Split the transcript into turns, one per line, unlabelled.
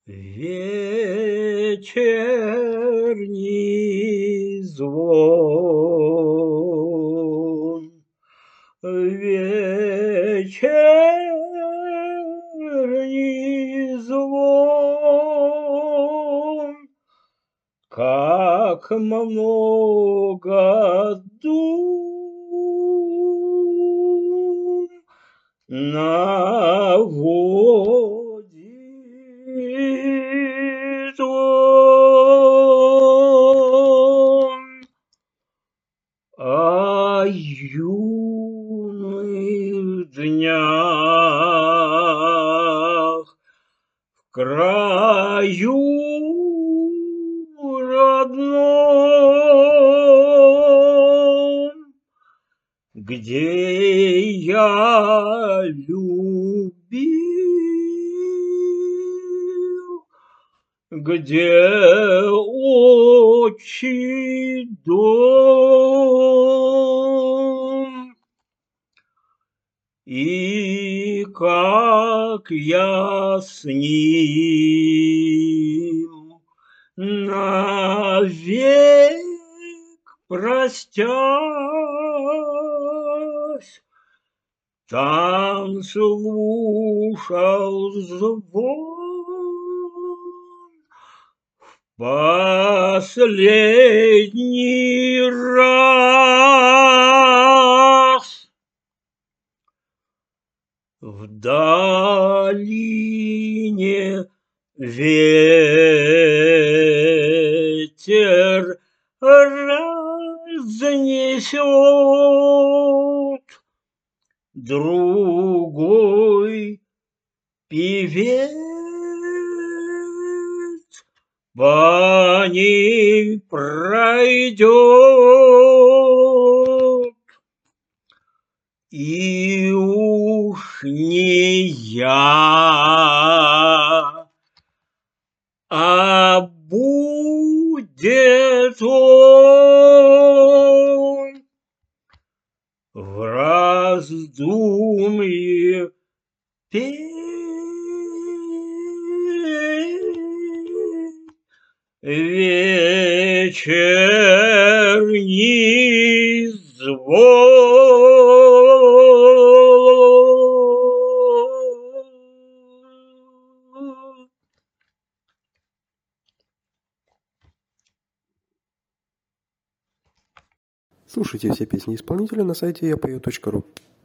Вечерний звон, вечерний звон, как много дум наводит он. О юных днях в краю родном, где я любил, где отчий дом, и как я с ним навек простясь, там слушал звон последний раз. В долине ветер разнесет, другой певец по ней пройдет, и уж не я, а будет он в раздумье петь вечерний звон.
Слушайте все песни исполнителя на сайте yapою.ru.